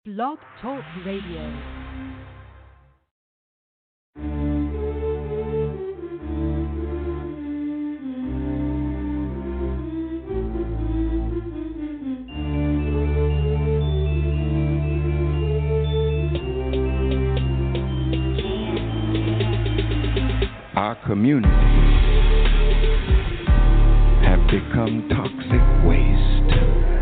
Blog Talk Radio. Our communities have become toxic waste,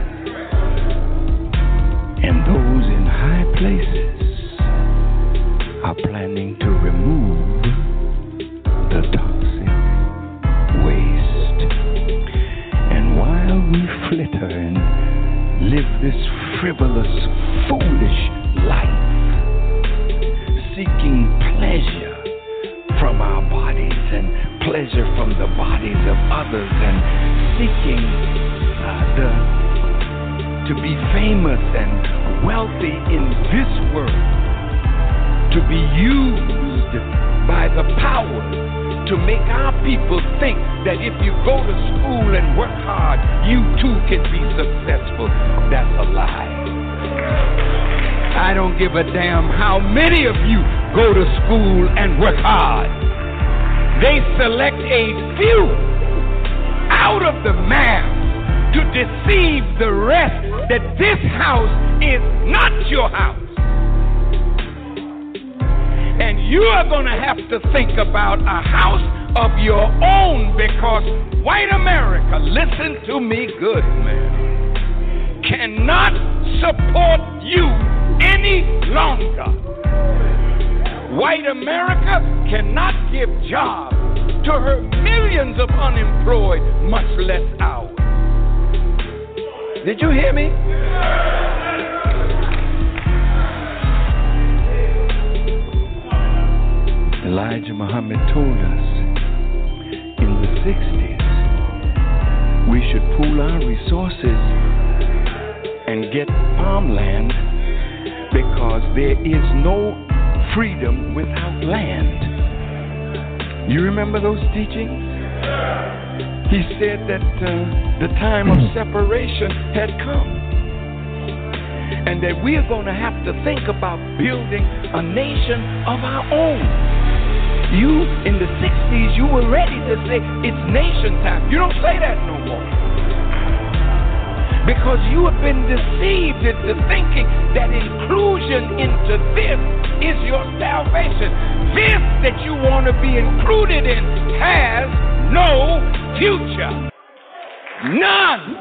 and those in high places are planning to remove the toxic waste. And while we flitter and live this frivolous, foolish life, seeking pleasure from our bodies and pleasure from the bodies of others, and seeking to be famous and wealthy in this world, to be used by the power to make our people think that if you go to school and work hard, you too can be successful. That's a lie. I don't give a damn how many of you go to school and work hard. They select a few out of the mass to deceive the rest that this house is not your house. And you are going to have to think about a house of your own, because white America, listen to me good, man, cannot support you any longer. White America cannot give jobs to her millions of unemployed, much less ours. Did you hear me? Elijah Muhammad told us in the 60s we should pool our resources and get farmland, because there is no freedom without land. You remember those teachings? He said that the time of separation had come, and that we are going to have to think about building a nation of our own. You, in the 60s, you were ready to say it's nation time. You don't say that no more, because you have been deceived into thinking that inclusion into this is your salvation. This that you want to be included in has no future. None.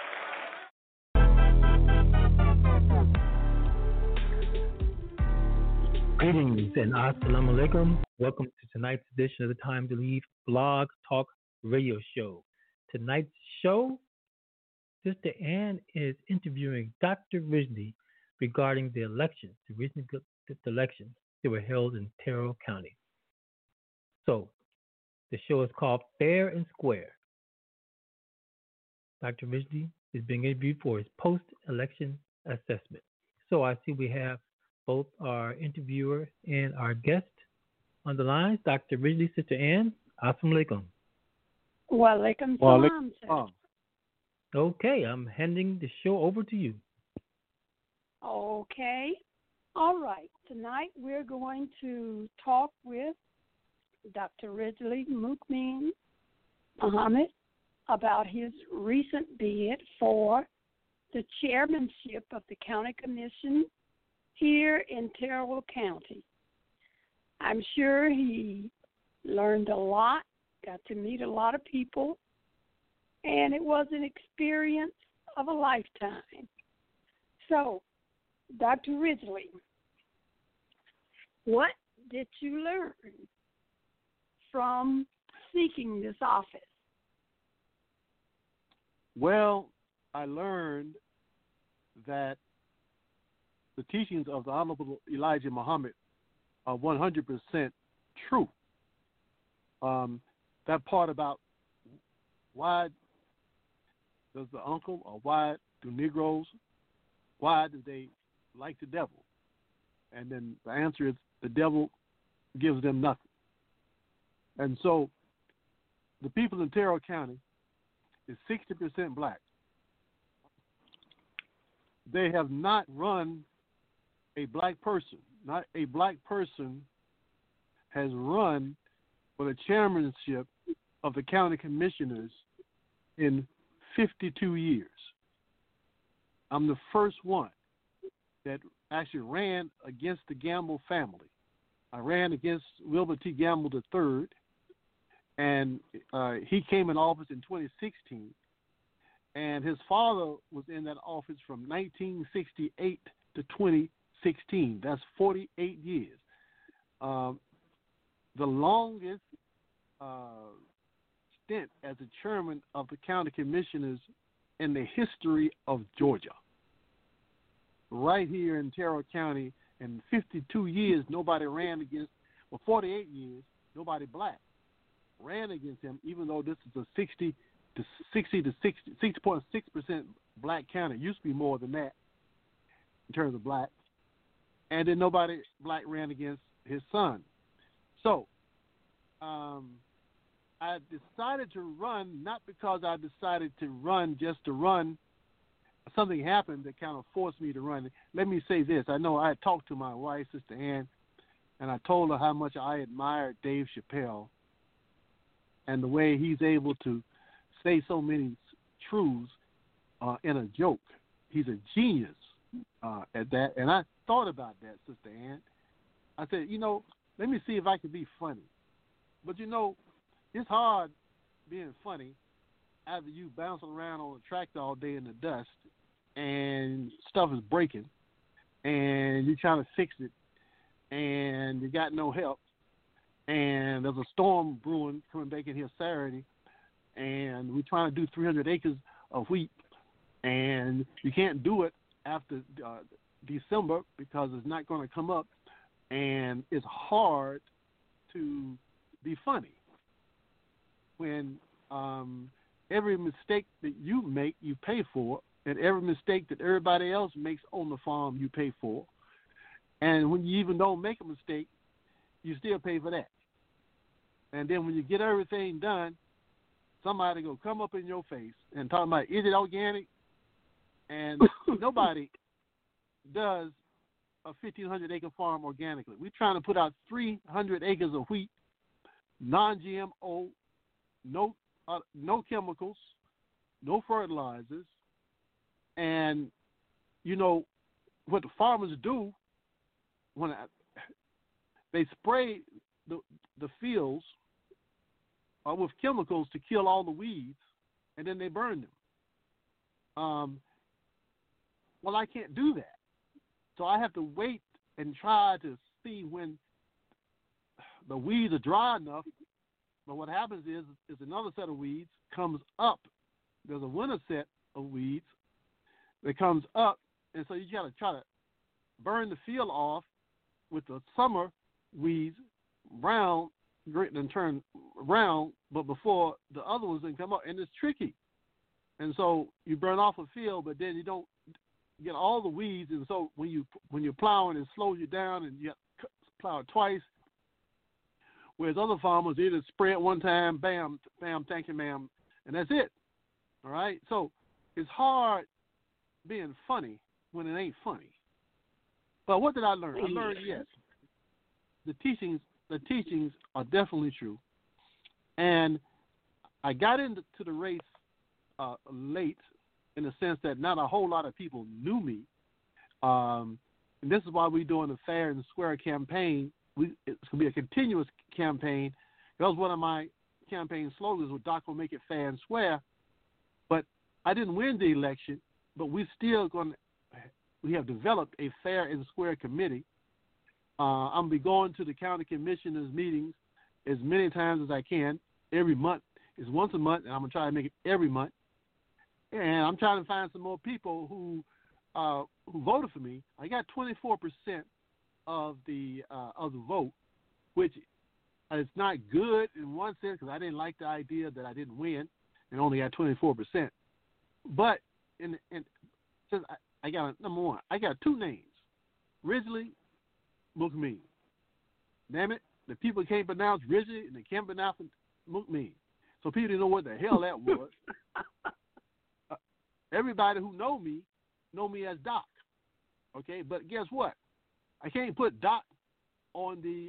Greetings and assalamu alaikum. Welcome to tonight's edition of the Time to Leave Blog Talk Radio Show. Tonight's show, Sister Ann is interviewing Dr. Ridgely regarding the elections, the recent elections that were held in Terrell County. So, the show is called Fair and Square. Dr. Ridgely is being interviewed for his post-election assessment. So, I see we have both our interviewer and our guest on the lines. Dr. Ridgely, Sister Ann, assalamu alaikum. Wa alaikum salam, sir. Okay, I'm handing the show over to you. Okay. All right. Tonight we're going to talk with Dr. Ridgely Mukmin Muhammad about his recent bid for the chairmanship of the county commission here in Terrell County. I'm sure he learned a lot, got to meet a lot of people, and it was an experience of a lifetime. So, Dr. Ridgely, what did you learn from seeking this office? Well, I learned that the teachings of the Honorable Elijah Muhammad are 100% true. That part about why does the uncle, or why do Negroes, why do they like the devil? And then the answer is the devil gives them nothing. And so the people in Terrell County is 60% black. They have not run a black person, not a black person, has run for the chairmanship of the county commissioners in 52 years. I'm the first one that actually ran against the Gamble family. I ran against Wilbur T. Gamble III, and he came in office in 2016. And his father was in that office from 1968 to 2016. That's 48 years. The longest stint as a chairman of the county commissioners in the history of Georgia. Right here in Terrell County, in 52 years, nobody ran against, well, 48 years, nobody black ran against him, even though this is a 60.6% black county. It used to be more than that in terms of black. And then nobody black ran against his son. So I decided to run, not because I decided to run just to run. Something happened that kind of forced me to run. Let me say this. I know I had talked to my wife, Sister Ann, and I told her how much I admired Dave Chappelle and the way he's able to say so many truths in a joke. He's a genius at that. And I thought about that, Sister Ann. I said, let me see if I can be funny. But, it's hard being funny after you bouncing around on a tractor all day in the dust and stuff is breaking and you're trying to fix it and you got no help and there's a storm brewing coming back in here Saturday and we're trying to do 300 acres of wheat and you can't do it after December because it's not going to come up, and it's hard to be funny when every mistake that you make, you pay for, and every mistake that everybody else makes on the farm, you pay for. And when you even don't make a mistake, you still pay for that. And then when you get everything done, somebody will come up in your face and talk about, is it organic? And nobody does a 1,500-acre farm organically. We're trying to put out 300 acres of wheat, non-GMO, no chemicals, no fertilizers. And, what the farmers do, they spray the fields with chemicals to kill all the weeds, and then they burn them. Well, I can't do that. So I have to wait and try to see when the weeds are dry enough. But what happens is another set of weeds comes up. There's a winter set of weeds that comes up, and so you got to try to burn the field off with the summer weeds brown and turn brown, but before the other ones didn't come up, and it's tricky. And so you burn off a field, but then you don't get all the weeds, and so when you're plowing, it slows you down, and you have to plow it twice. Whereas other farmers, they just spray it one time, bam, bam, thank you, ma'am, and that's it. All right? So it's hard being funny when it ain't funny. But what did I learn? I learned, yes, the teachings are definitely true. And I got into the race late, in the sense that not a whole lot of people knew me. And this is why we're doing the Fair and Square campaign. It's going to be a continuous campaign. That was one of my campaign slogans, with Doc will make it fair and square. But I didn't win the election, but we have developed a Fair and Square committee. I'm going to be going to the county commissioners' meetings as many times as I can every month. It's once a month, and I'm going to try to make it every month. And I'm trying to find some more people who voted for me. I got 24% of the vote, which is not good in one sense, because I didn't like the idea that I didn't win and only got 24%. But since I got number one, I got two names: Ridgely, Mookmeen. Damn it, the people can't pronounce Ridgely and they can't pronounce Mookmeen, so people didn't know what the hell that was. Everybody who know me as Doc, okay? But guess what? I can't put Doc on the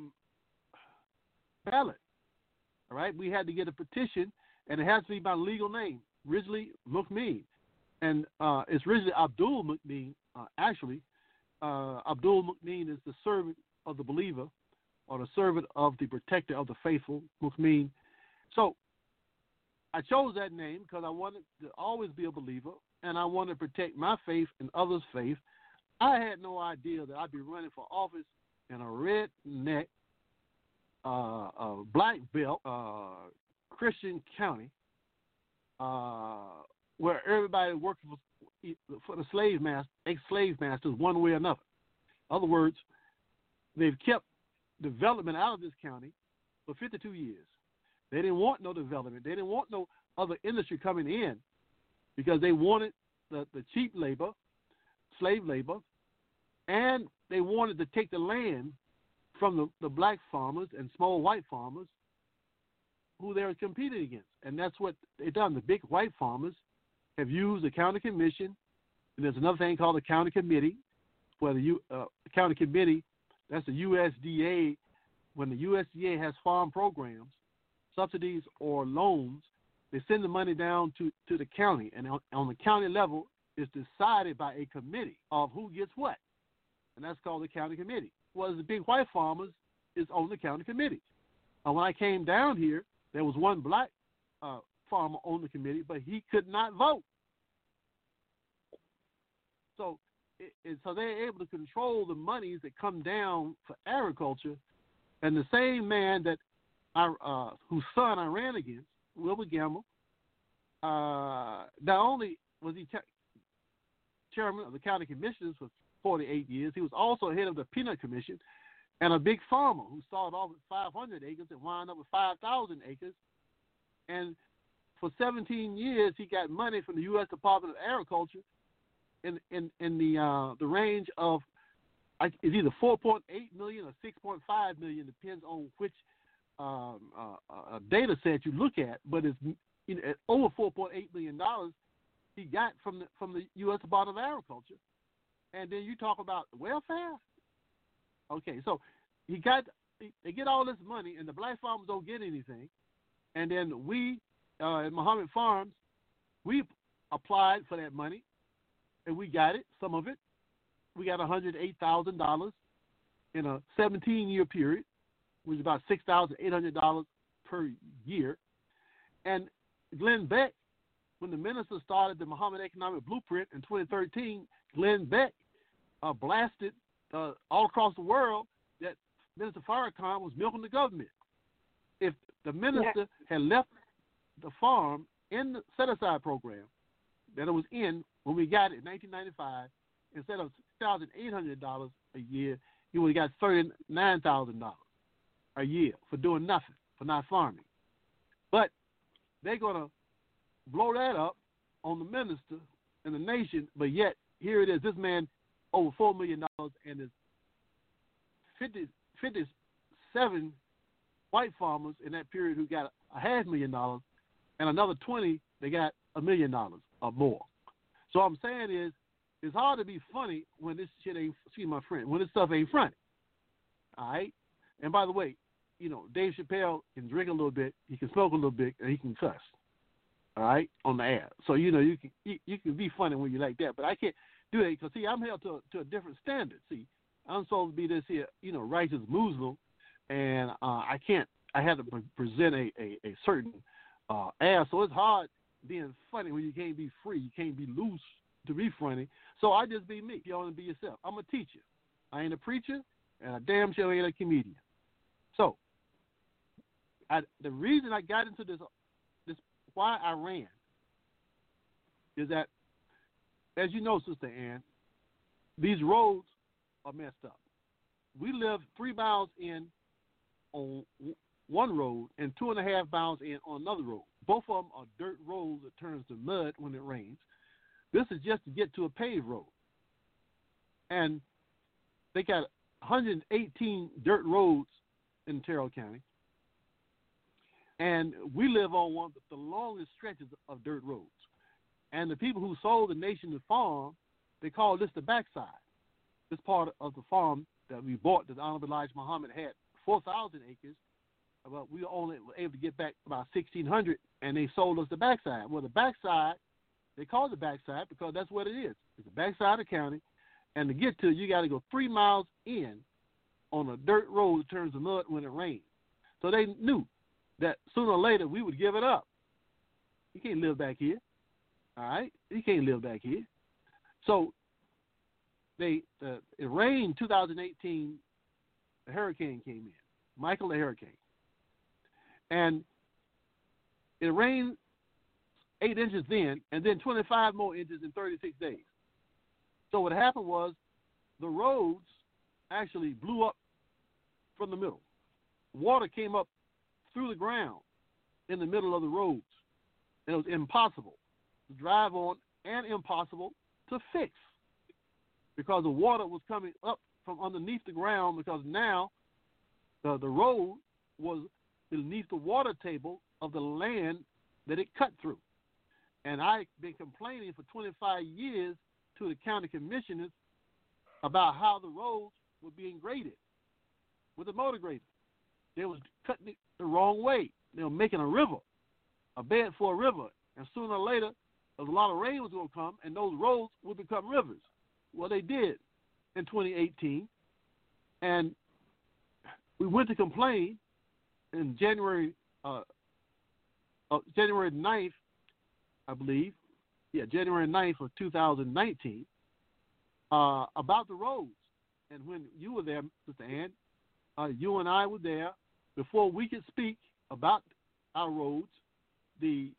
ballot. All right, we had to get a petition, and it has to be my legal name, Ridgely Mukmeen, and it's Ridgely Abdul Mukmeen. Actually, Abdul Mukmeen is the servant of the believer, or the servant of the protector of the faithful, Mukmeen. So I chose that name because I wanted to always be a believer, and I wanted to protect my faith and others' faith. I had no idea that I'd be running for office in a redneck, black belt, Christian county, where everybody worked for the slave master, ex-slave masters, one way or another. In other words, they've kept development out of this county for 52 years. They didn't want no development. They didn't want no other industry coming in because they wanted the cheap labor, slave labor, and they wanted to take the land from the black farmers and small white farmers who they were competing against. And that's what they've done. The big white farmers have used the county commission, and there's another thing called the county committee, where the county committee, that's the USDA. When the USDA has farm programs, subsidies or loans, they send the money down to the county, and on the county level, it's decided by a committee of who gets what, and that's called the county committee. Well, the big white farmers is on the county committee. When I came down here, there was one black farmer on the committee, but he could not vote. So they're able to control the monies that come down for agriculture, and the same man that whose son I ran against, Wilbur Gamble, not only was he chairman of the county commissioners for 48 years, he was also head of the peanut commission, and a big farmer who started off with 500 acres and wound up with 5,000 acres. And for 17 years, he got money from the U.S. Department of Agriculture in the range of, it's either 4.8 million or 6.5 million, depends on which data set you look at. But it's over $4.8 million he got from the U.S. Department of Agriculture. And then you talk about welfare. Okay, so they get all this money, and the black farmers don't get anything. And then we at Muhammad Farms, we applied for that money, and we got it, some of it. We got $108,000 in a 17-year period, which is about $6,800 per year. And Glenn Beck, when the minister started the Muhammad Economic Blueprint in 2013, Glenn Beck blasted all across the world that Minister Farrakhan was milking the government. If the minister had left the farm in the set-aside program that it was in when we got it in 1995, instead of $6,800 a year, he would have got $39,000 a year for doing nothing, for not farming. But they're going to blow that up on the minister and the nation, but yet here it is, this man over $4 million, and there's 57 white farmers in that period who got $500,000, and another 20, they got $1 million or more. So what I'm saying is, it's hard to be funny when this shit ain't, excuse my friend, when this stuff ain't funny. All right? And by the way, Dave Chappelle can drink a little bit, he can smoke a little bit, and he can cuss. All right? On the air. So, you can be funny when you like that, but I can't do that because, see, I'm held to a different standard. See, I'm supposed to be this here, righteous Muslim, and I have to present a certain air. So it's hard being funny when you can't be free, you can't be loose to be funny. So I just be me. You want to be yourself. I'm a teacher. I ain't a preacher, and I damn sure ain't a comedian. So the reason I got into this why I ran is that, as you know, Sister Ann, these roads are messed up. We live 3 miles in on one road and 2.5 miles in on another road. Both of them are dirt roads that turns to mud when it rains. This is just to get to a paved road. And they got 118 dirt roads in Terrell County. And we live on one of the longest stretches of dirt roads. And the people who sold the nation the farm, they call this the backside. this part of the farm that we bought that Honorable Elijah Muhammad had 4,000 acres, but we only were able to get back about 1,600, and they sold us the backside. Well, the backside, they call it the backside because that's what it is. It's the backside of the county, and to get to it, you got to go 3 miles in on a dirt road that turns to mud when it rains. So they knew that sooner or later we would give it up. You can't live back here. All right? You can't live back here. So it rained 2018, a hurricane came in, Michael the hurricane. And it rained 8 inches then, and then 25 more inches in 36 days. So what happened was the roads actually blew up from the middle. Water came up through the ground in the middle of the roads. And it was impossible to drive on and impossible to fix because the water was coming up from underneath the ground because now the road was beneath the water table of the land that it cut through. And I've been complaining for 25 years to the county commissioners about how the roads were being graded with the motor grader. They was cutting it the wrong way. They were making a river, a bed for a river, and sooner or later, a lot of rain was going to come, and those roads would become rivers. Well, they did in 2018, and we went to complain in January 9th, I believe, January 9th of 2019, about the roads. And when you were there, Sister Ann, you and I were there. Before we could speak about our roads, the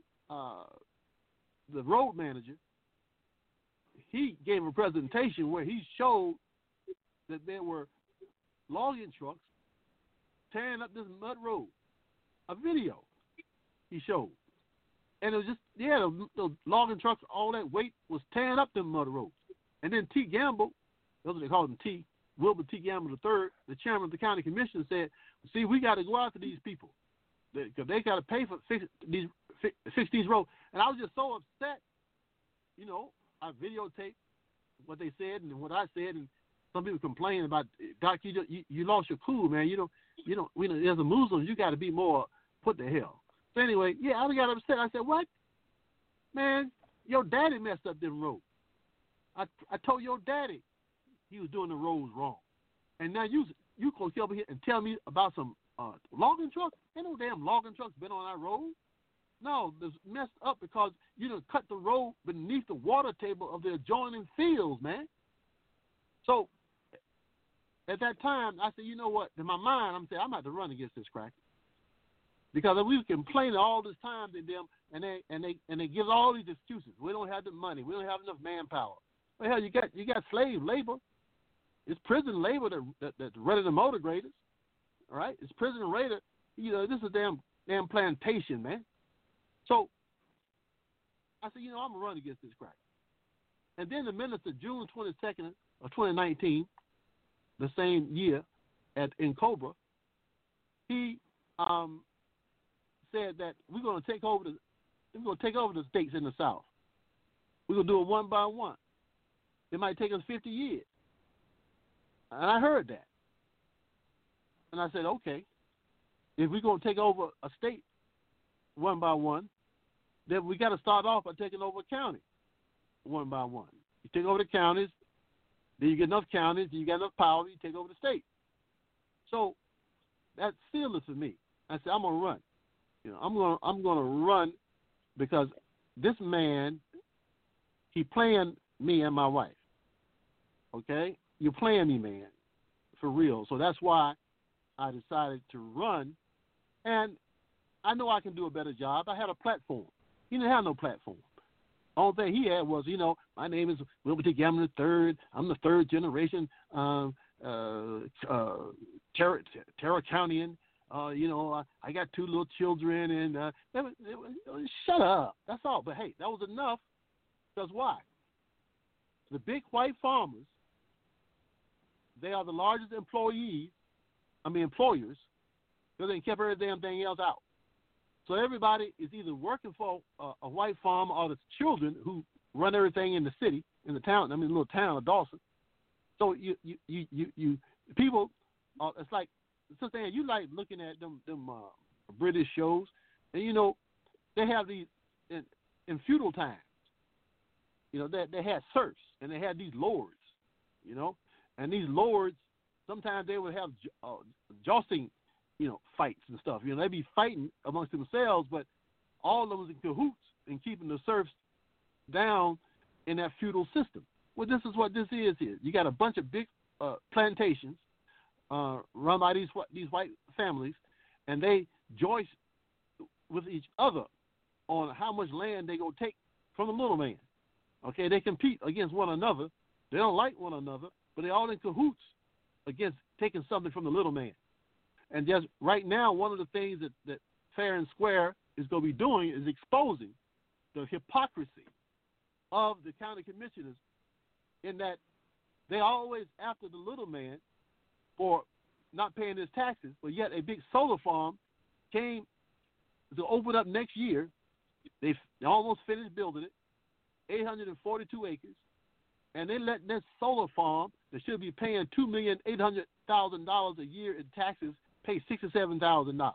road manager, he gave a presentation where he showed that there were logging trucks tearing up this mud road. A video he showed. And it was just, the logging trucks, all that weight was tearing up them mud roads. And then T. Gamble, that's what they call him, Wilbur T. Gamble III, the chairman of the county commission, said, see, we got to go after these people because they got to pay for fix these roads. And I was just so upset. You know, I videotaped what they said and what I said, and some people complain about, Doc, you lost your cool, man. As a Muslim, you got to be more put the hell. So anyway, I got upset. I said, what? Man, your daddy messed up them roads. I told your daddy he was doing the roads wrong. And now you come over here and tell me about some logging trucks? Ain't no damn logging trucks been on our road. No, it's messed up because you done cut the road beneath the water table of the adjoining fields, man. So at that time, I said, you know what? In my mind, I'm saying I'm about to run against this cracker. Because we were complaining all this time to them, and they give all these excuses. We don't have the money. We don't have enough manpower. Well, hell, you got slave labor. It's prison labor that's running the motor graders. All right, it's prison labor. This is a damn plantation, man. So I said, I'm gonna run against this crack. And then the minister, June 22nd of 2019, the same year, in Cobra, he said that we're gonna take over the states in the South. We're gonna do it one by one. It might take us 50 years. And I heard that. And I said, okay, if we're going to take over a state one by one, then we got to start off by taking over a county one by one. You take over the counties, then you get enough counties, then you got enough power, you take over the state. So that sealed it for me. I said, I'm going to run. I'm going to run because this man, he playing me and my wife. Okay? You're playing me, man, for real. So that's why I decided to run. And I know I can do a better job. I had a platform. He didn't have no platform. The only thing he had was, my name is Wilbur T. Gamble III. I'm the third generation Terra Countian. I got 2 little children, and shut up. That's all. But, hey, that was enough. Because why? The big white farmers, they are the largest employers, because they kept every damn thing else out. So everybody is either working for a white farmer or the children who run everything in the city, in the town, little town of Dawson. So you people, it's like, Sister Ann, you like looking at them British shows, and you know they have these in feudal times. You know they had serfs and they had these lords, you know, and these lords sometimes they would have jousting, you know, fights and stuff. You know, they'd be fighting amongst themselves, but all of them was in cahoots in keeping the serfs down in that feudal system. Well, this is what this is here. You got a bunch of big plantations run by these white families, and they joist with each other on how much land they gonna take from the little man. Okay, they compete against one another. They don't like one another, but they're all in cahoots against taking something from the little man. And just right now, one of the things that Fair and Square is going to be doing is exposing the hypocrisy of the county commissioners, in that they're always after the little man for not paying his taxes, but yet a big solar farm came to open up next year. They almost finished building it, 842 acres, and they let this solar farm that should be paying $2,800,000 a year in taxes pay $67,000.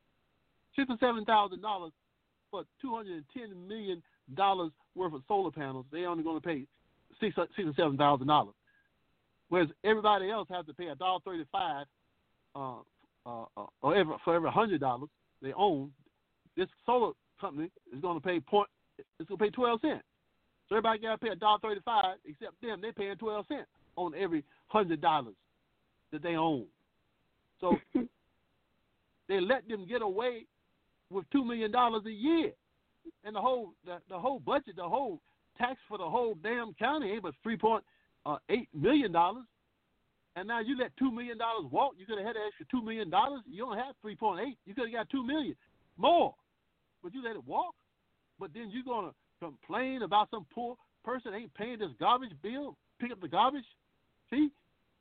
$67,000 for $210 million worth of solar panels. They're only going to pay $67,000, whereas everybody else has to pay $1.35 for every $100 they own. This solar company is going to pay 12 cents. So everybody got to pay $1.35, except them. They're paying 12 cents on every $100 that they own. So they let them get away with $2 million a year, and the whole budget, the whole tax for the whole damn county ain't but $3.8 million. And now you let $2 million walk. You could have had an extra $2 million. You only have 3.8. You could have got $2 million more, but you let it walk. But then you're gonna complain about some poor person ain't paying this garbage bill, pick up the garbage fee,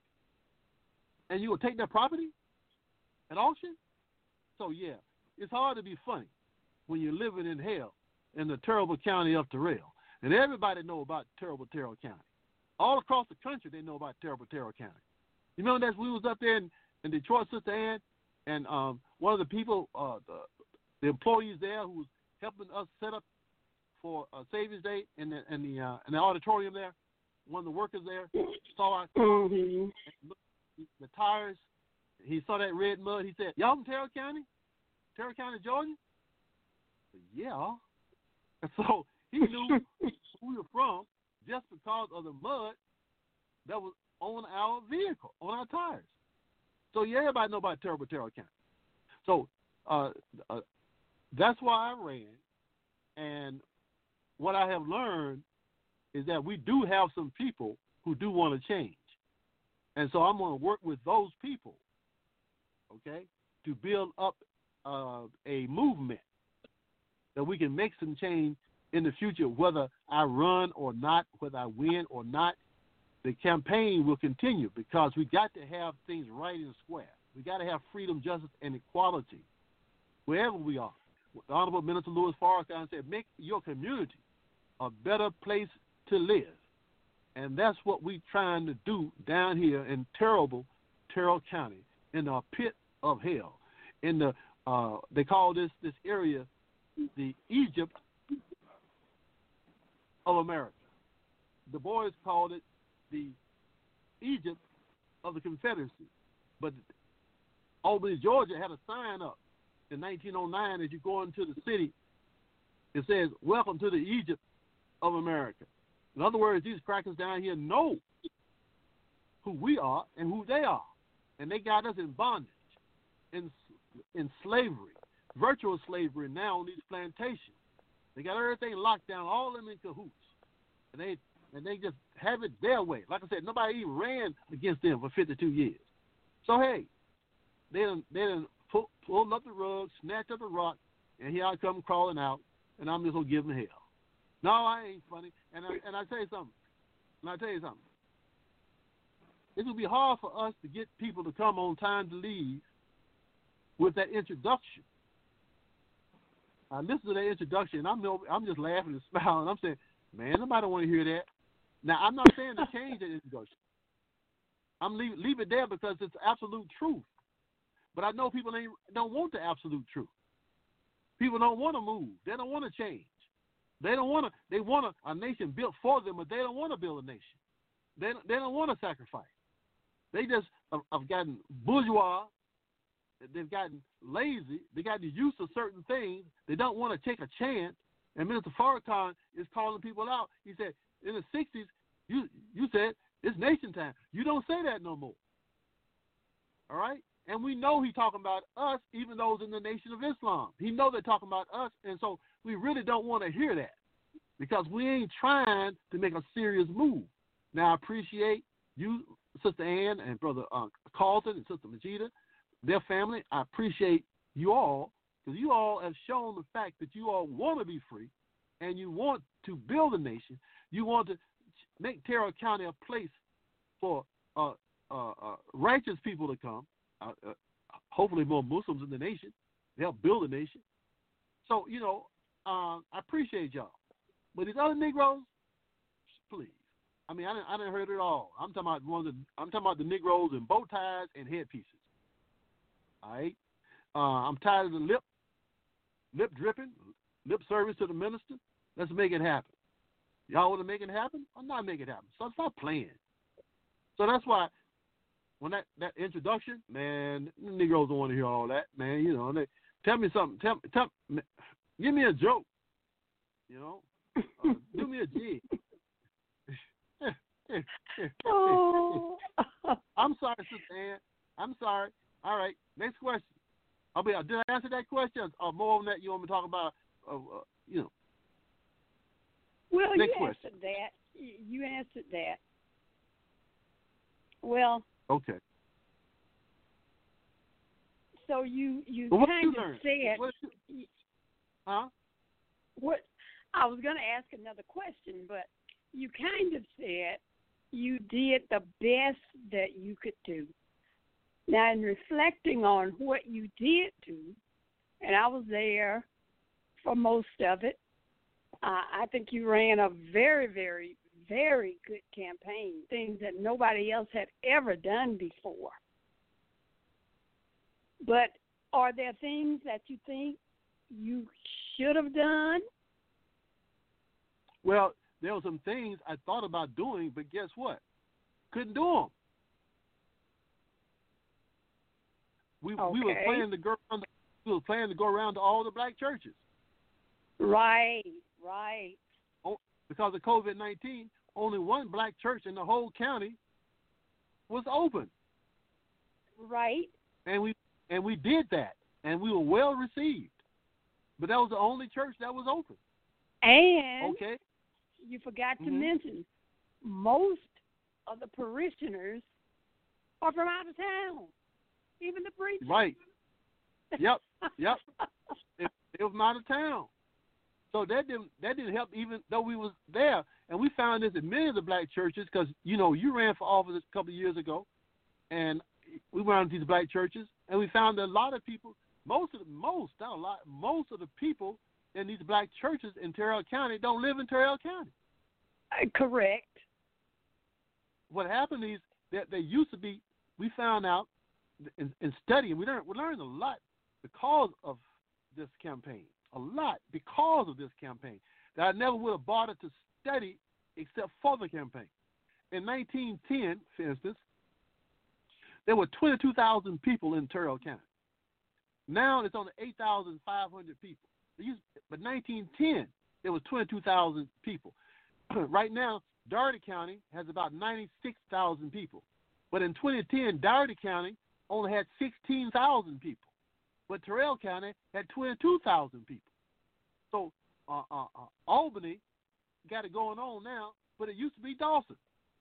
and you will take their property at auction? So yeah, it's hard to be funny when you're living in hell in the terrible county of Terrell. And everybody know about terrible Terrell County. All across the country they know about terrible Terrell County. You remember that we was up there in Detroit, Sister Ann, and one of the people, the employees there who was helping us set up for Savior's Day in the auditorium there, one of the workers there saw our car and looked at the tires. He saw that red mud. He said, "Y'all from Terrell County, Georgia?" I said, "Yeah." And so he knew who we were from just because of the mud that was on our vehicle, on our tires. So yeah, everybody know about terrible Terrell County. So that's why I ran. And what I have learned is that we do have some people who do want to change. And so I'm going to work with those people, okay, to build up a movement that we can make some change in the future, whether I run or not, whether I win or not. The campaign will continue because we got to have things right and square. We got to have freedom, justice, and equality wherever we are. The Honorable Minister Louis Farrakhan said, make your community a better place to live. And that's what we're trying to do down here in terrible Terrell County, in the pit of hell. In the they call this area the Egypt of America. The boys called it the Egypt of the Confederacy. But Albany, Georgia had a sign up in 1909 as you go into the city. It says, "Welcome to the Egypt of America." In other words, these crackers down here know who we are and who they are. And they got us in bondage, in slavery, virtual slavery now on these plantations. They got everything locked down, all of them in cahoots. And they just have it their way. Like I said, nobody even ran against them for 52 years. So, hey, they done pulled up the rug, snatched up the rock, and here I come crawling out, and I'm just going to give them hell. No, I ain't funny. And I tell you something. It will be hard for us to get people to come on Time to Leave with that introduction. I listened to that introduction, and I'm just laughing and smiling. I'm saying, man, nobody want to hear that. Now, I'm not saying to change that introduction. I'm leave it there because it's absolute truth. But I know people don't want the absolute truth. People don't want to move. They don't want to change. They want a nation built for them, but they don't want to build a nation. They don't want to sacrifice. They just have gotten bourgeois. They've gotten lazy. They got used to certain things. They don't want to take a chance. And Minister Farrakhan is calling people out. He said, in the 60s, you said, it's nation time. You don't say that no more. All right? And we know he's talking about us, even those in the Nation of Islam. He know they're talking about us, and so we really don't want to hear that because we ain't trying to make a serious move. Now, I appreciate you, Sister Ann and Brother Carlton and Sister Majida, their family. I appreciate you all because you all have shown the fact that you all want to be free and you want to build a nation. You want to make Terrell County a place for righteous people to come. Hopefully more Muslims in the nation. They help build a nation. So, I appreciate y'all. But these other Negroes, please. I mean, I didn't heard it all. I'm talking about the Negroes in bow ties and headpieces. All right? I'm tired of the lip dripping, lip service to the minister. Let's make it happen. Y'all want to make it happen? I'm not making it happen. So stop playing. So that's why when that introduction, man, the Negroes don't want to hear all that, man. They tell me something. Give me a joke. Do me a jig. Oh. I'm sorry, Sister Ann. I'm sorry. All right, next question. Did I answer that question? Or more on that you want me to talk about? Well, next you question. answered that. You answered that. Well. Okay. So you well, kind of said. Huh? What? I was going to ask another question, but you kind of said you did the best that you could do. Now, in reflecting on what you did do, and I was there for most of it, I think you ran a very, very, very good campaign, things that nobody else had ever done before. But are there things that you think you should have done? Well, there were some things I thought about doing, but guess what? Couldn't do them. We were planning to go around. We were planning to go around to all the black churches. Right. Because of COVID-19, only one black church in the whole county was open. Right. And we did that, and we were well received. But that was the only church that was open. And okay, you forgot to mention, most of the parishioners are from out of town. Even the preachers. Right. Yep. It was out of town. So that didn't help, even though we was there. And we found this in many of the black churches because, you ran for office a couple of years ago, and we went to these black churches, and we found that a lot of people, most of the people in these black churches in Terrell County don't live in Terrell County. Correct. What happened is that they used to be, we found out in studying, we learned a lot because of this campaign. A lot because of this campaign that I never would have bothered to study except for the campaign. In 1910, for instance, there were 22,000 people in Terrell County. Now it's only 8,500 people. But 1910, there was 22,000 people. Right now, Dougherty County has about 96,000 people. But in 2010, Dougherty County only had 16,000 people. But Terrell County had 22,000 people. So Albany got it going on now, but it used to be Dawson.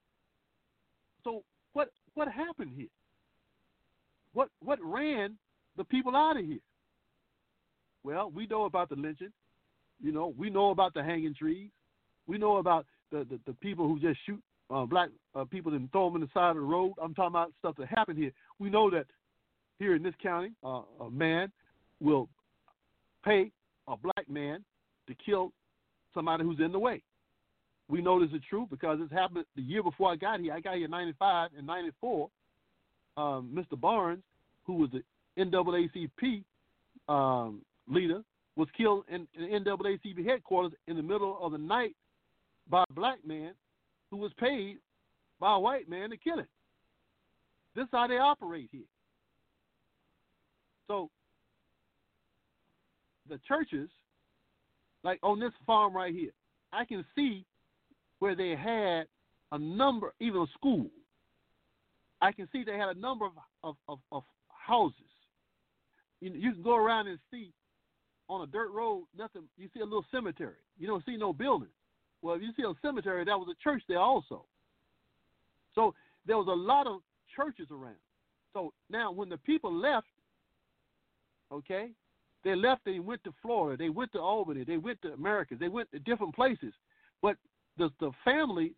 So what happened here? What ran the people out of here? Well, we know about the lynching. We know about the hanging trees. We know about the people who just shoot black people and throw them in the side of the road. I'm talking about stuff that happened here. We know that here in this county, a man will pay a black man to kill somebody who's in the way. we know this is true because this happened the year before I got here. I got here in 95 and 94. Mr. Barnes, who was the NAACP leader, was killed in the NAACP headquarters in the middle of the night by a black man who was paid by a white man to kill him. This is how they operate here. So the churches, like on this farm right here, I can see where they had a number, even a school. I can see they had a number of houses. You can go around and see on a dirt road, nothing. You see a little cemetery. You don't see no building. Well, if you see a cemetery, that was a church there also. So there was a lot of churches around. So now when the people left, okay, they left and went to Florida. They went to Albany. They went to America. They went to different places. But the family,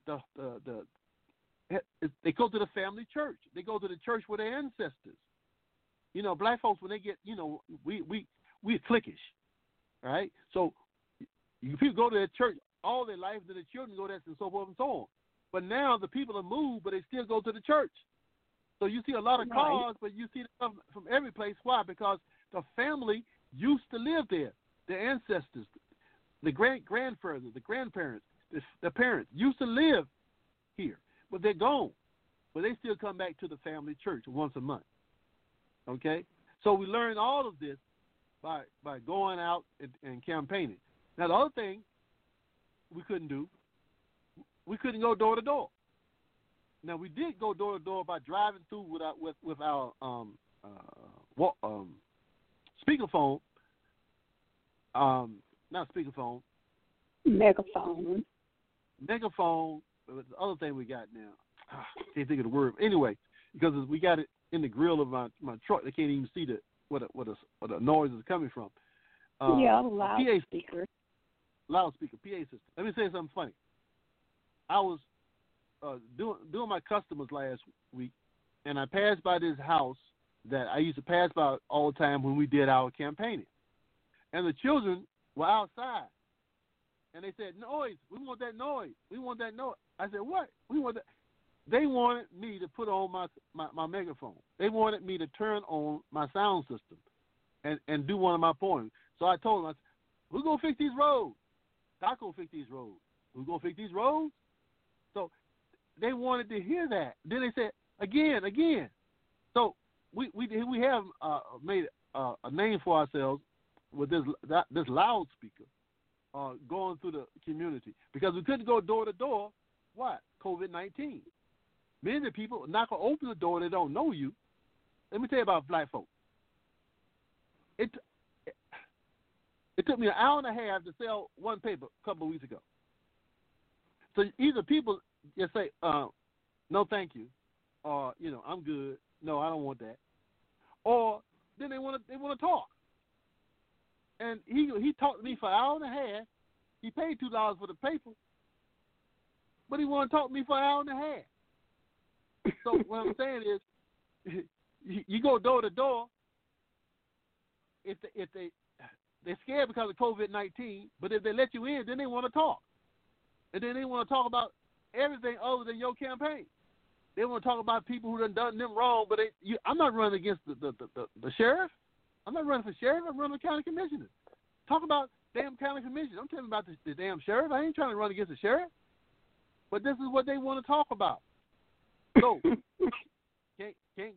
they go to the family church. They go to the church with their ancestors. You know, black folks, when they get, you know, we're cliquish, right? So people go to their church all their life, then the children go there and so forth and so on. But now the people have moved, but they still go to the church. So you see a lot of cars, but you see them from every place. Why? Because the family used to live there. Their ancestors, the grandfathers, the grandparents, the parents used to live here, but they're gone. But they still come back to the family church once a month. Okay? So we learned all of this by going out and campaigning. Now, the other thing we couldn't do, we couldn't go door to door. Now, we did go door to door by driving through with our speakerphone. Not speakerphone. Megaphone. Megaphone. The other thing we got now, can't think of the word. Anyway, because we got it in the grill of my truck, they can't even see where the noise is coming from. Loudspeaker. Loudspeaker, PA system. Let me say something funny. I was doing my customers last week, and I passed by this house that I used to pass by all the time when we did our campaigning. And the children were outside, and they said, "Noise! We want that noise! We want that noise!" I said, "What? We want that?" They wanted me to put on my megaphone. They wanted me to turn on my sound system and do one of my poems. So I told them, I said, "Who's gonna fix these roads? Doc gonna fix these roads. Who's gonna fix these roads?" So they wanted to hear that. Then they said, again. So we have made a name for ourselves with this loudspeaker going through the community because we couldn't go door to door. Why? COVID-19. Many of the people are not going to open the door. They don't know you. Let me tell you about black folks. It took me an hour and a half to sell one paper a couple of weeks ago. So either people just say, "No, thank you," or "I'm good. No, I don't want that," or then they want to talk. And he talked to me for an hour and a half. He paid $2 for the paper, but he wanted to talk to me for an hour and a half. So what I'm saying is, you go door to door. If they're scared because of COVID-19, but if they let you in, then they want to talk, and then they want to talk about everything other than your campaign. They want to talk about people who done them wrong, but I'm not running against the sheriff. I'm not running for sheriff. I'm running for county commissioner. Talk about damn county commissioner. I'm telling about the damn sheriff. I ain't trying to run against the sheriff. But this is what they want to talk about. So can't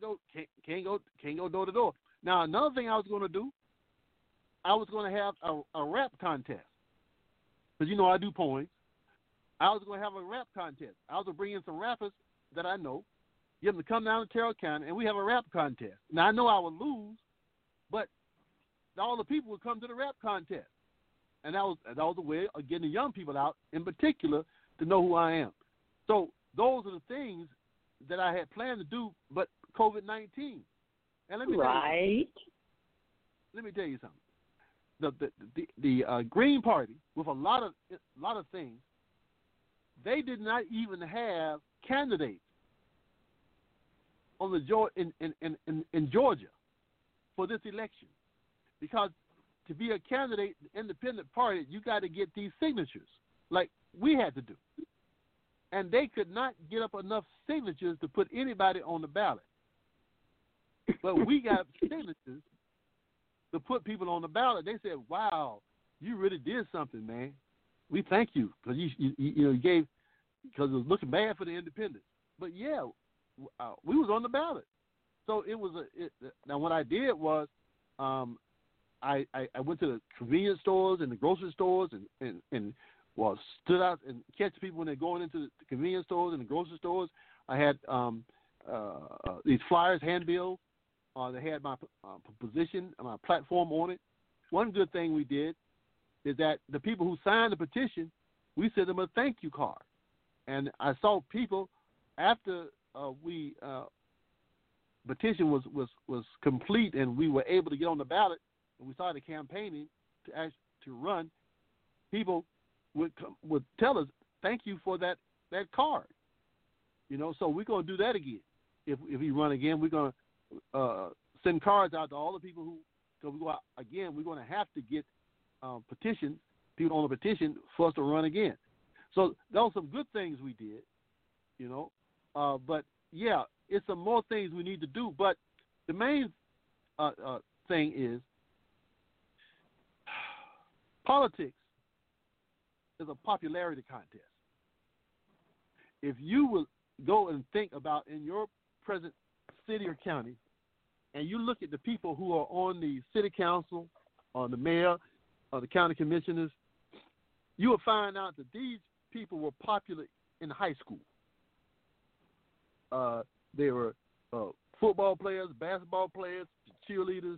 go door to door. Now another thing I was going to do, I was going to have a rap contest because I do poems. I was going to have a rap contest. I was going to bring in some rappers that I know, get them to come down to Terrell County, and we have a rap contest. Now I know I would lose, but all the people would come to the rap contest, and that was a way of getting the young people out, in particular, to know who I am. So those are the things that I had planned to do, but COVID-19. And let me tell you something. The Green Party, with a lot of things, they did not even have candidates on in Georgia for this election, because to be a candidate, independent party, you got to get these signatures. like we had to do. And they could not get up enough signatures to put anybody on the ballot. But we got signatures to put people on the ballot. They said, wow, you really did something, man. We thank you because you gave, because it was looking bad for the independents. But yeah, we was on the ballot. So it was now what I did was I went to the convenience stores and the grocery stores and stood out and catch people when they're going into the convenience stores and the grocery stores. I had these flyers, handbills. They had my position, my platform on it. One good thing we did is that the people who signed the petition, we sent them a thank you card. And I saw people after petition was complete and we were able to get on the ballot and we started campaigning to run. People would tell us, thank you for that card. So we're going to do that again. If we run again, we're going to send cards out to all the people who, so we go out again, we're going to have to get petitions, people on the petition for us to run again. So those are some good things we did, but yeah, it's some more things we need to do. But the main thing is politics is a popularity contest. If you will go and think about in your present city or county, and you look at the people who are on the city council, or the mayor, or the county commissioners, you will find out that these people were popular in high school. They were football players, basketball players, cheerleaders,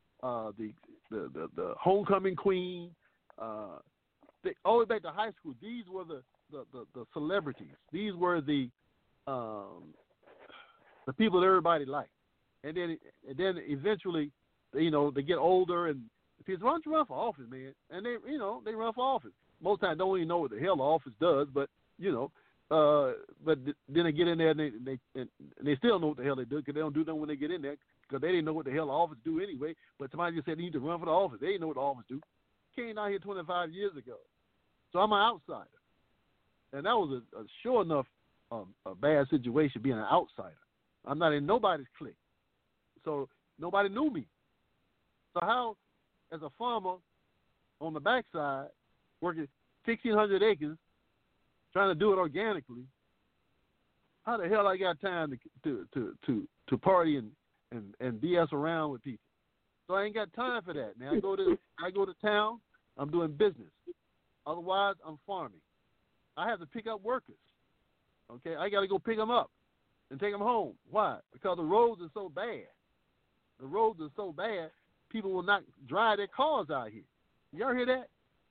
the homecoming queen. All the way back to high school, these were the celebrities. These were the people that everybody liked. And then eventually, they get older and people, why don't you run for office, man? And they run for office. Most times don't even know what the hell the office does, but but then they get in there and they still know what the hell they do because they don't do nothing when they get in there because they didn't know what the hell the office do anyway. But somebody just said they need to run for the office. They didn't know what the office do. Came out here 25 years ago, so I'm an outsider, and that was a sure enough a bad situation being an outsider. I'm not in nobody's clique, so nobody knew me. So how, as a farmer on the backside, working 1,600 acres, trying to do it organically, how the hell I got time to party and BS around with people? So I ain't got time for that. Now I go to town, I'm doing business. Otherwise, I'm farming. I have to pick up workers. Okay, I got to go pick them up and take them home. Why? Because the roads are so bad. The roads are so bad, people will not drive their cars out here. Y'all hear that?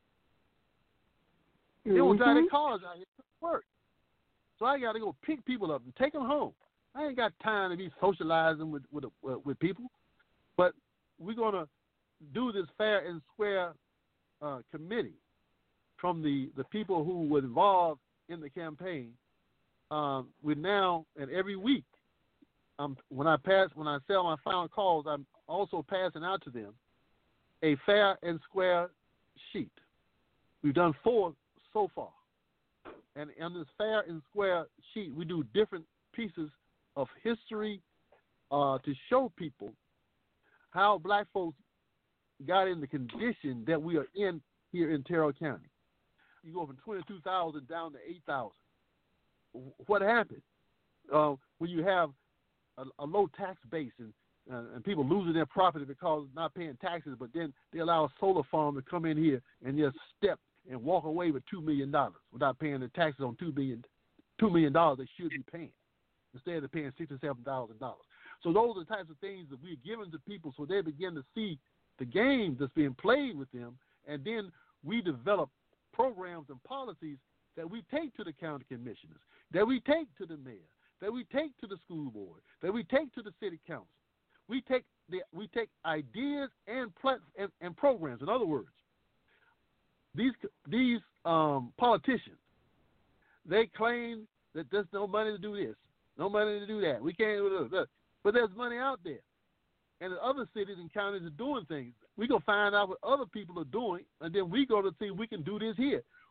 They won't drive their cars out here to work. So I got to go pick people up and take them home. I ain't got time to be socializing with people. But we're going to do this fair and square committee from the people who were involved in the campaign. We're now, and every week, when I sell my final calls, I'm also passing out to them a fair and square sheet. We've done 4 so far. And on this fair and square sheet, we do different pieces of history to show people how black folks got in the condition that we are in here in Terrell County. You go from 22,000 down to 8,000. What happened? When you have a low tax base and people losing their property because not paying taxes, but then they allow a solar farm to come in here and just step and walk away with $2 million without paying the taxes on $2 million they should be paying, instead of paying $67,000. So those are the types of things that we're giving to people so they begin to see the game that's being played with them, and then we develop programs and policies that we take to the county commissioners, that we take to the mayor, that we take to the school board, that we take to the city council. We take ideas and programs. In other words, these politicians, they claim that there's no money to do this, no money to do that. We can't do this. But there's money out there. And the other cities and counties are doing things. We go find out what other people are doing, and then we go to see if we can do this here.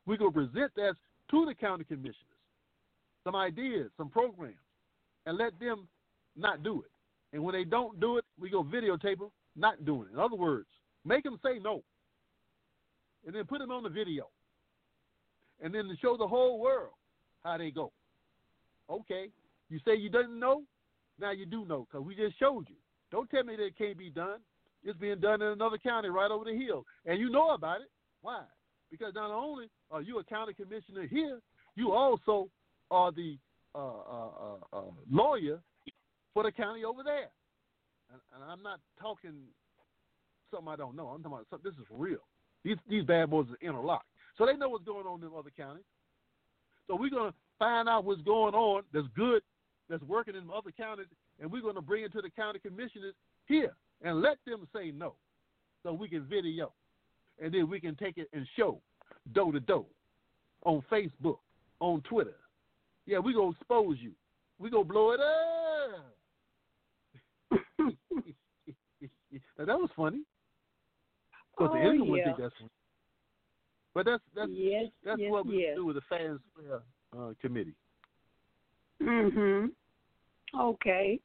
we're going to present that to the county commissioners, some ideas, some programs, and let them not do it. And when they don't do it, we go videotape them not doing it. In other words, make them say no, and then put them on the video, and then to show the whole world how they go. Okay, you say you didn't know, now you do know because we just showed you. Don't tell me that it can't be done. It's being done in another county right over the hill, and you know about it. Why? Because not only are you a county commissioner here, you also are the lawyer for the county over there. And I'm not talking something I don't know. I'm talking about something. This is real. These bad boys are interlocked. So they know what's going on in other counties. So we're going to find out what's going on that's good, that's working in other counties, and we're going to bring it to the county commissioners here and let them say no so we can video. And then we can take it and show door to door on Facebook, on Twitter. Yeah, we're going to expose you. We're going to blow it up. Now, that was funny. Because the internet would think that's funny. But that's what we do with the Fair and Square committee. Mhm. Okay.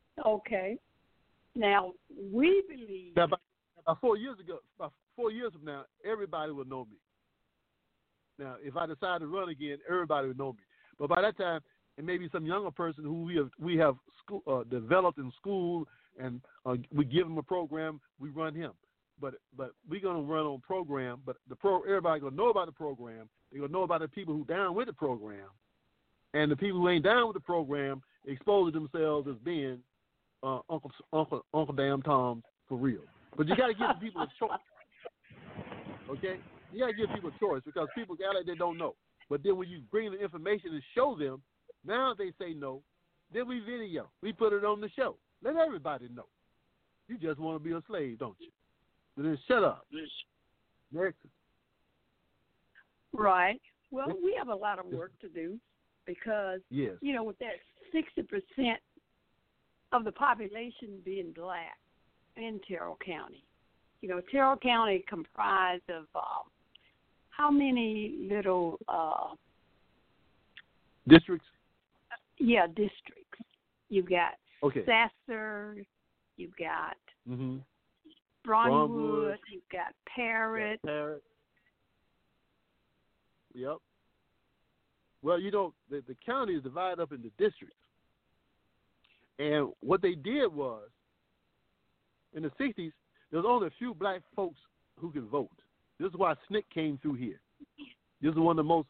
Now we believe. Now, about 4 years from now, everybody will know me. Now, if I decide to run again, everybody will know me. But by that time, it may be some younger person who we have developed in school, and we give him a program, we run him. But we're gonna run on program. But everybody gonna know about the program. They're gonna know about the people who down with the program, and the people who ain't down with the program expose themselves as being Uncle Damn Tom for real. But you got to give the people a choice. Okay, you got to give people a choice because people got like they don't know. But then when you bring the information and show them, now if they say no, then we video. We put it on the show. Let everybody know. You just want to be a slave, don't you? Then shut up. Next. Right. Well, we have a lot of work to do because, with that 60% of the population being black in Terrell County. Terrell County comprised of how many little districts? Yeah, districts. You've got Sasser, you've got Brownwood, you've got Parrott. Yep. Well, the county is divided up into districts. And what they did was, in the 60s, there was only a few black folks who could vote. This is why SNCC came through here. This is one of the most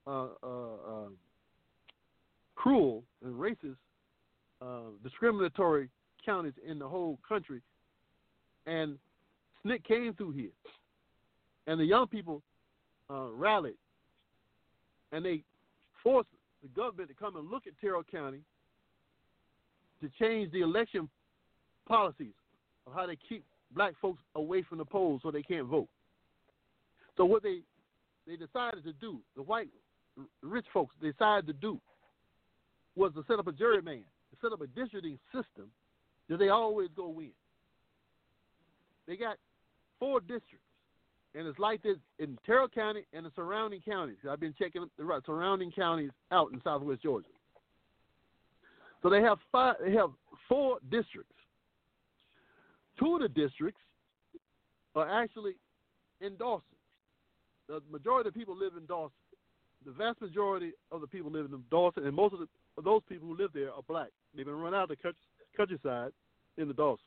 cruel and racist, discriminatory counties in the whole country. And SNCC came through here. And the young people rallied. And they forced the government to come and look at Terrell County to change the election policies of how they keep black folks away from the polls so they can't vote. So what they decided to do, the white rich folks decided to do, was to set up a juryman, to set up a districting system that they always go win. They got 4 districts, and it's like this in Terrell County and the surrounding counties. I've been checking the surrounding counties out in southwest Georgia. So they have 4 districts. 2 of the districts are actually in Dawson. The majority of the people live in Dawson. The vast majority of the people live in Dawson, and most of those people who live there are black. They've been run out of the countryside in the Dawson.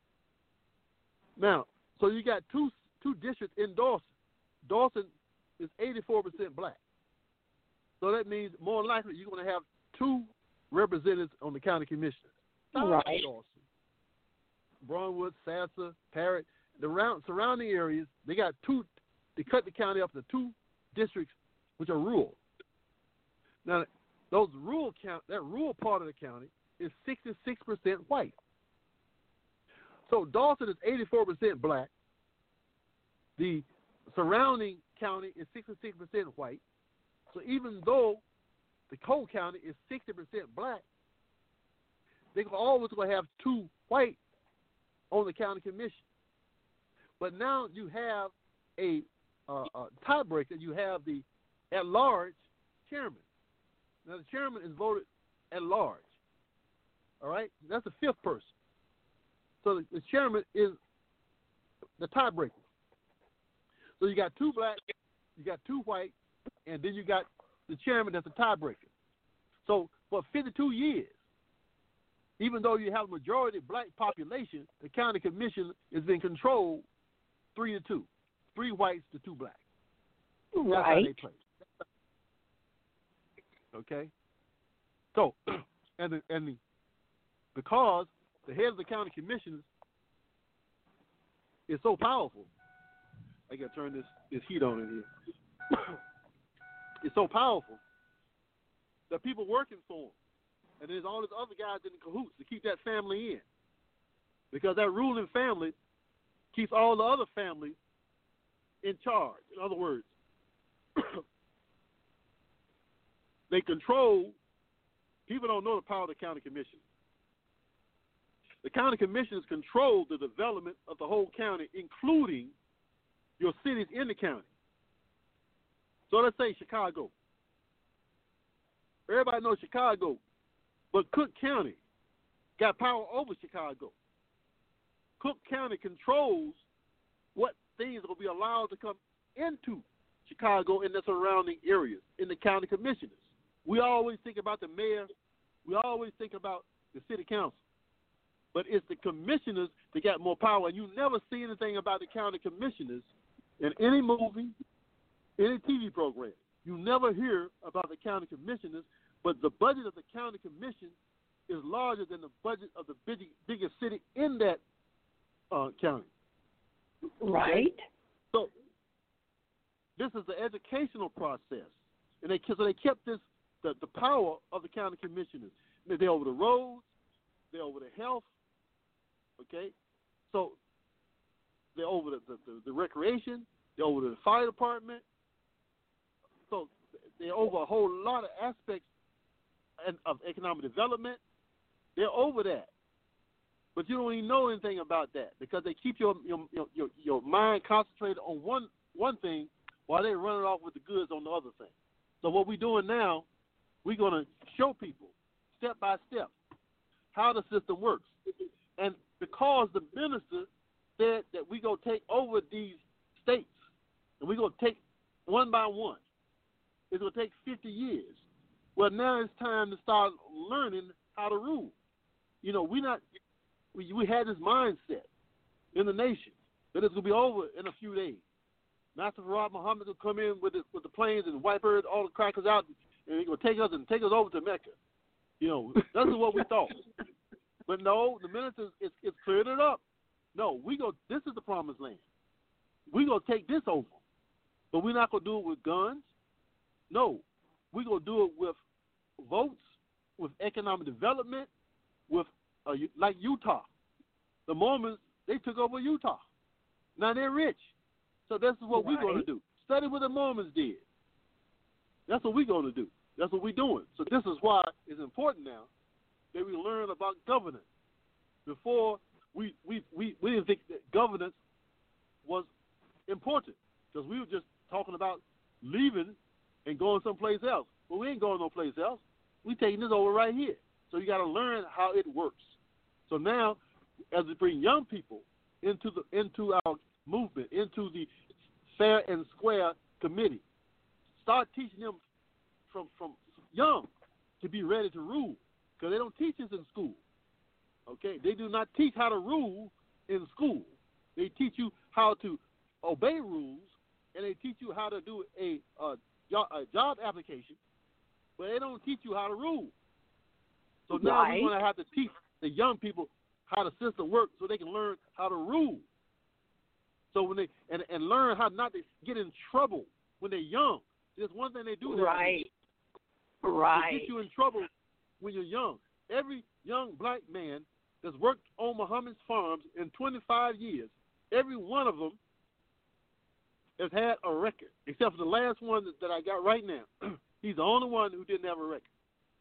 Now, so you got two districts in Dawson. Dawson is 84% black. So that means more likely you're going to have 2 representatives on the county commissioners. Right. Dawson, Brownwood, Sasser, Parrott, the surrounding areas, they got 2. They cut the county up to 2 districts, which are rural. Now, that rural part of the county is 66% white. So Dawson is 84% black. The surrounding county is 66% white. So even though the Cole County is 60% black, they're always going to have 2 white on the county commission. But now you have a tiebreaker. You have the at-large chairman. Now, the chairman is voted at large. All right? That's the fifth person. So the chairman is the tiebreaker. So you got two black, you got two white, and then you got the chairman that's the tiebreaker. So for 52 years, even though you have a majority black population, the county commission has been controlled 3-2, 3 whites to 2 blacks. That's how they play. Okay. So, because the head of the county commissioners is so powerful, I got to turn this heat on in here. It's so powerful that people working for him, and there's all these other guys in the cahoots to keep that family in, because that ruling family keeps all the other families in charge. In other words, they control. People don't know the power of the county commission. The county commissioners control the development of the whole county, including your cities in the county. So let's say Chicago. Everybody knows Chicago, but Cook County got power over Chicago. Cook County controls what things will be allowed to come into Chicago and the surrounding areas in the county commissioners. We always think about the mayor. We always think about the city council. But it's the commissioners that got more power. And you never see anything about the county commissioners in any movie, any TV program. You never hear about the county commissioners, but the budget of the county commission is larger than the budget of the biggest city in that county. Right. Okay? So this is the educational process. And they kept this, the power of the county commissioners. They're over the roads, they're over the health, okay? So they're over the recreation, they're over the fire department. So they're over a whole lot of aspects of economic development. They're over that. But you don't even know anything about that because they keep your mind concentrated on one thing while they're running off with the goods on the other thing. So what we're doing now, we're going to show people step by step how the system works. And because the minister said that we're going to take over these states, and we're going to take one by one, it's going to take 50 years. Well, now it's time to start learning how to rule. You know, we had this mindset in the nation that it's going to be over in a few days. Master Farad Muhammad will come in with the planes and wipe all the crackers out, and he's going to take us over to Mecca. You know, that's what we thought. But no, the minister is cleared it up. No, this is the promised land. We're going to take this over. But we're not going to do it with guns. No, we're going to do it with votes, with economic development, with like Utah. The Mormons, they took over Utah. Now they're rich. So this is what we're going to do. Study what the Mormons did. That's what we're going to do. That's what we're doing. So this is why it's important now that we learn about governance. Before, we didn't think that governance was important because we were just talking about leaving and going someplace else. But we ain't going no place else. We're taking this over right here. So you got to learn how it works. So now, as we bring young people into our movement, into the Fair and Square Committee, start teaching them from young to be ready to rule, because they don't teach us in school. Okay, they do not teach how to rule in school. They teach you how to obey rules, and they teach you how to do a job application, but they don't teach you how to rule. So now we're going to have to teach the young people how the system works so they can learn how to rule. So when they and learn how not to get in trouble when they're young. There's one thing they do there. Right. They get you in trouble when you're young. Every young black man that's worked on Muhammad's farms in 25 years, every one of them has had a record, except for the last one that I got right now. He's the only one who didn't have a record.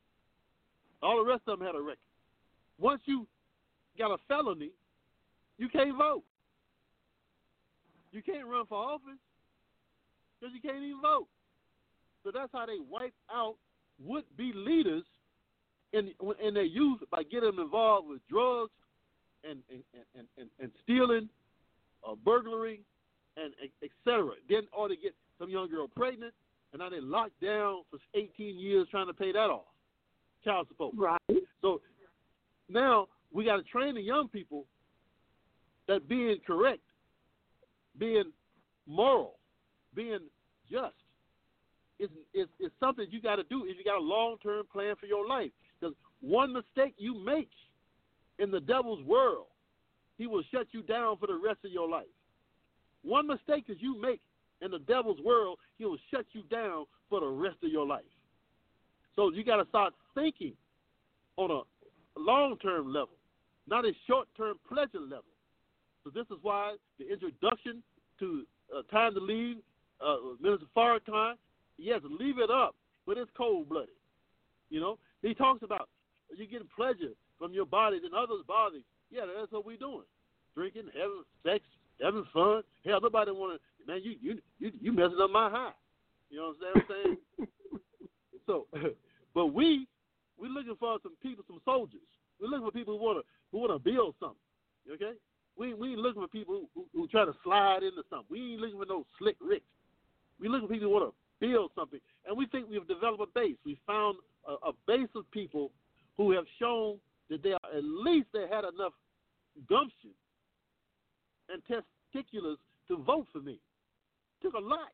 All the rest of them had a record. Once you got a felony, you can't vote. You can't run for office because you can't even vote. So that's how they wipe out would-be leaders in their youth by getting them involved with drugs and stealing, burglary, and et cetera. Then or to get some young girl pregnant, and now they locked down for 18 years trying to pay that off, child support. Right. So now we got to train the young people that being correct, being moral, being just is something you got to do if you got a long-term plan for your life. Because one mistake you make in the devil's world, he will shut you down for the rest of your life. One mistake that you make in the devil's world, he will shut you down for the rest of your life. So you got to start thinking on a long-term level, not a short-term pleasure level. So this is why the introduction to Time to Leave, Minister Farrakhan, yes, leave it up, but it's cold-blooded. You know, he talks about you getting pleasure from your body and others' bodies. Yeah, that's what we're doing. Drinking, having sex, having fun. Hell, nobody want to, man, you messing up my high. You know what I'm saying? So, but we're looking for some people, some soldiers. We're looking for people who want to build something. Okay? We ain't looking for people who try to slide into something. We ain't looking for no slick ricks. We're looking for people who want to build something. And we think we've developed a base. We found a base of people who have shown that they are, at least they had enough gumption and testiculars to vote for me. It took a lot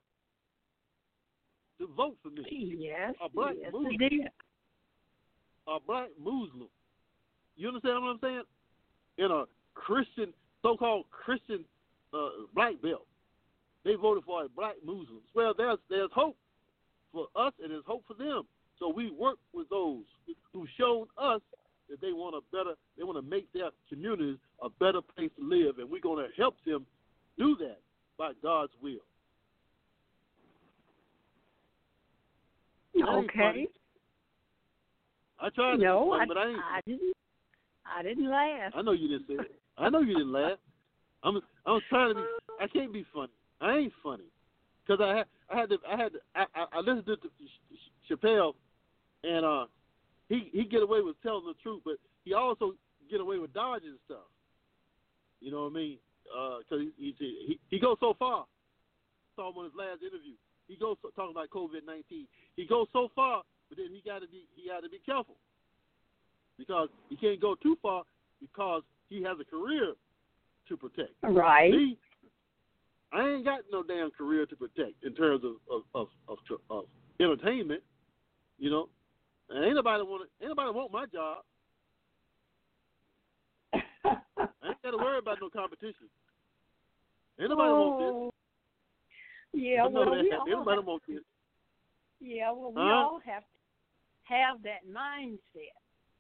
to vote for me. Yes, a black Muslim. it did. A black Muslim. You understand what I'm saying? In a Christian, so-called Christian black belt, they voted for a black Muslim. Well, there's hope for us and there's hope for them. So we work with those who showed us that they want to make their communities a better place to live, and we're going to help them do that by God's will. Okay. I tried to no, be funny, but I didn't laugh. I know you didn't say it. I know you didn't laugh. I was trying to be. I can't be funny. I ain't funny because I listened to Chappelle, and he get away with telling the truth, but he also get away with dodging stuff. You know what I mean? Because he goes so far. I saw him on his last interview. He goes talking about COVID-19. He goes so far, but then he got to be careful because he can't go too far because he has a career to protect. Right. Me, I ain't got no damn career to protect in terms of entertainment. You know, and ain't nobody want my job. I ain't got to worry about no competition. Ain't nobody want this. Yeah, well, we all have to have that mindset.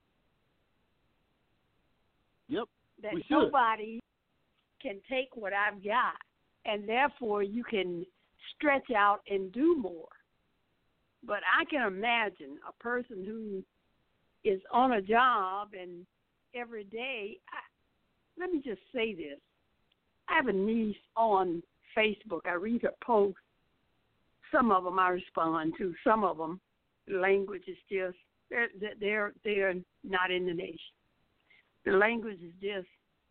Yep. That we nobody can take what I've got, and therefore you can stretch out and do more. But I can imagine a person who is on a job and every day, let me just say this. I have a niece on Facebook. I read her posts. Some of them I respond to. Some of them, the language is just, they're not in the nation. The language is just,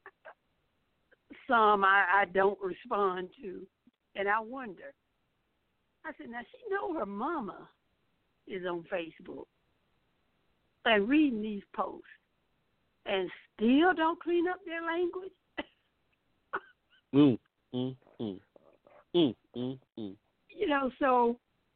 some I don't respond to. And I wonder. I said, now she know her mama is on Facebook and reading these posts and still don't clean up their language. You know, so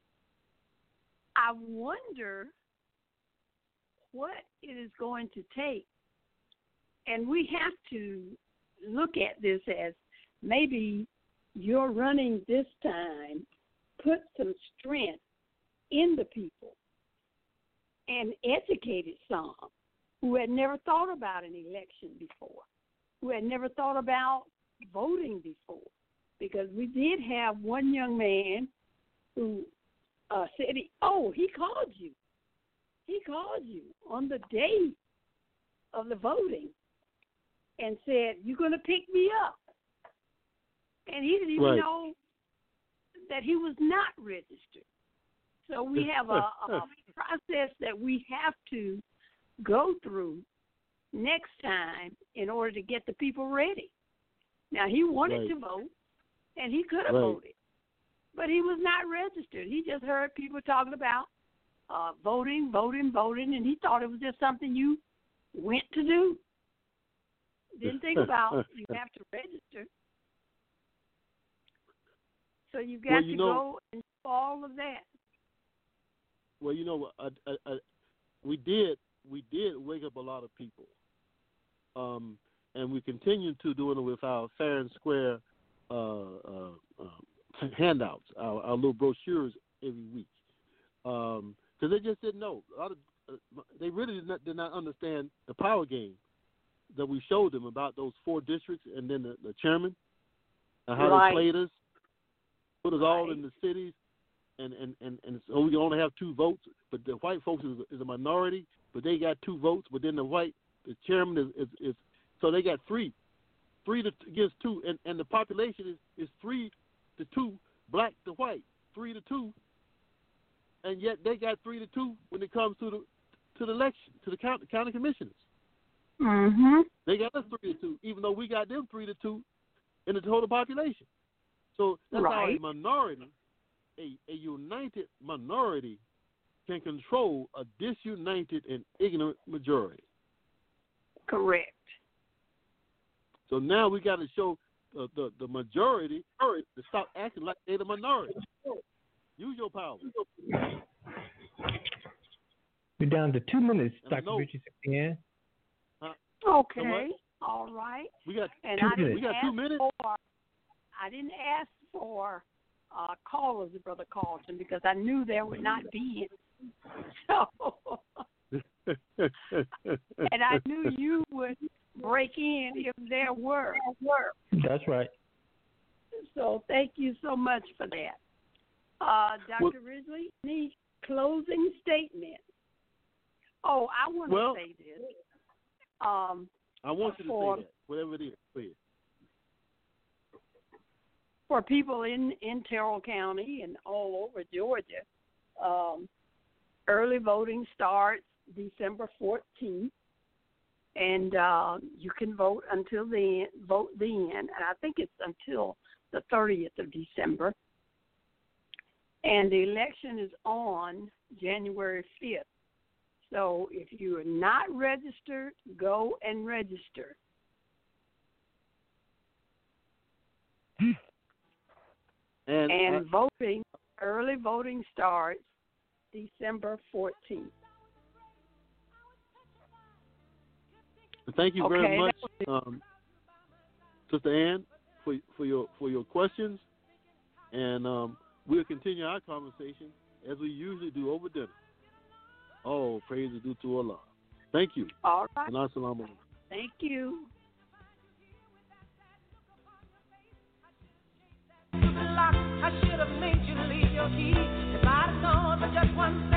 I wonder what it is going to take. And we have to look at this as maybe you're running this time, put some strength in the people and educated some who had never thought about an election before, who had never thought about voting before. Because we did have one young man who said, he called you. He called you on the day of the voting and said, you're going to pick me up. And he didn't even know that he was not registered. So we have a process that we have to go through next time in order to get the people ready. Now, he wanted to vote, and he could have voted, but he was not registered. He just heard people talking about voting, and he thought it was just something you went to do. Didn't think about you have to register. So you got to go and do all of that. Well, you know, we did wake up a lot of people, and we continue to doing it with our fair and square handouts, our little brochures every week, because they just didn't know. They really did not understand the power game that we showed them about those 4 districts and then the chairman and how they played us, put us all in the cities. And so we only have 2 votes, but the white folks is a minority, but they got 2 votes. But then the chairman is so they got 3 against 2, and the population is 3 to 2, black to white, 3 to 2, and yet they got 3 to 2 when it comes to the election, to the county commissioners. Mm-hmm. They got us 3 to 2, even though we got them 3 to 2 in the total population. So that's how a minority. A united minority can control a disunited and ignorant majority. Correct. So now we got to show the majority to stop acting like they're the minority. Use your power. We're down to 2 minutes, Dr. Richardson. Okay. All right. We got 2 minutes. We got 2 minutes. I didn't ask for callers, Brother Carlton, because I knew there would not be any. So, and I knew you would break in if there were. That's right. So thank you so much for that. Dr. Ridgely, any closing statement? Oh, I want to say this. I want you to say that, whatever it is, please. For people in Terrell County and all over Georgia, early voting starts December 14th, and you can vote until then. And I think it's until the 30th of December. And the election is on January 5th. So if you are not registered, go and register. And early voting starts December 14th. Thank you very much, Sister Ann, for your questions, and we'll continue our conversation as we usually do over dinner. Oh, praise is due to Allah. Thank you. All right. And assalamu alaikum. Thank you. I should have made you leave your key. If I'd known for just 1 second.